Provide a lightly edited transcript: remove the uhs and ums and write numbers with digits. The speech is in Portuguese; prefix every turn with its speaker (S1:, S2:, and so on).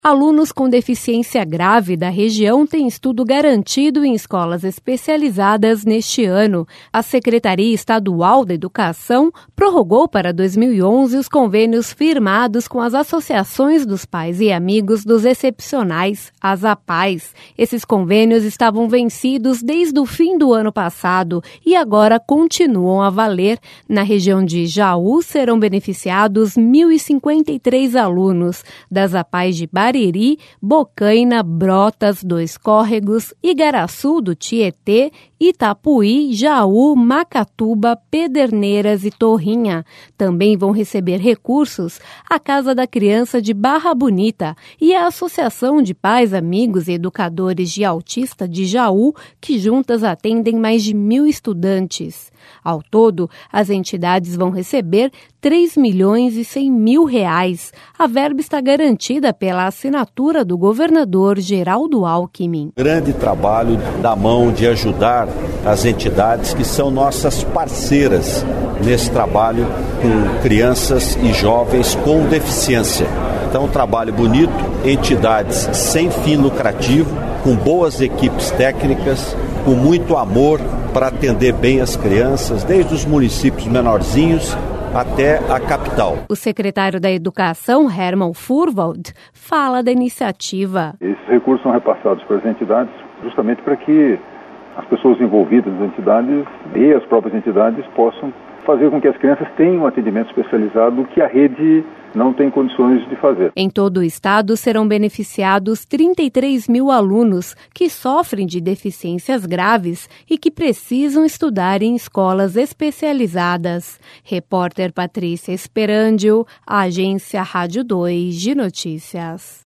S1: Alunos com deficiência grave da região têm estudo garantido em escolas especializadas neste ano. A Secretaria Estadual da Educação prorrogou para 2011 os convênios firmados com as associações dos pais e amigos dos excepcionais, as APAES. Esses convênios estavam vencidos desde o fim do ano passado e agora continuam a valer. Na região de Jaú serão beneficiados 1.053 alunos das APAES de Bariri, Bocaina, Brotas, Dois Córregos, Igaraçu do Tietê, Itapuí, Jaú, Macatuba, Pederneiras e Torrinha. Também vão receber recursos a Casa da Criança de Barra Bonita e a Associação de Pais, Amigos e Educadores de Autista de Jaú, que juntas atendem mais de 1.000 estudantes. Ao todo, as entidades vão receber R$3.100.000. A verba está garantida pela assinatura do governador Geraldo Alckmin.
S2: Grande trabalho da mão de ajudar as entidades que são nossas parceiras nesse trabalho com crianças e jovens com deficiência. Então, um trabalho bonito, entidades sem fim lucrativo, com boas equipes técnicas, com muito amor para atender bem as crianças, desde os municípios menorzinhos até a capital.
S1: O secretário da Educação, Herman Furwald, fala da iniciativa.
S3: Esses recursos são repassados para as entidades justamente para que as pessoas envolvidas nas entidades e as próprias entidades possam fazer com que as crianças tenham um atendimento especializado que a rede não tem condições de fazer.
S1: Em todo o estado serão beneficiados 33.000 alunos que sofrem de deficiências graves e que precisam estudar em escolas especializadas. Repórter Patrícia Esperandio, Agência Rádio 2 de Notícias.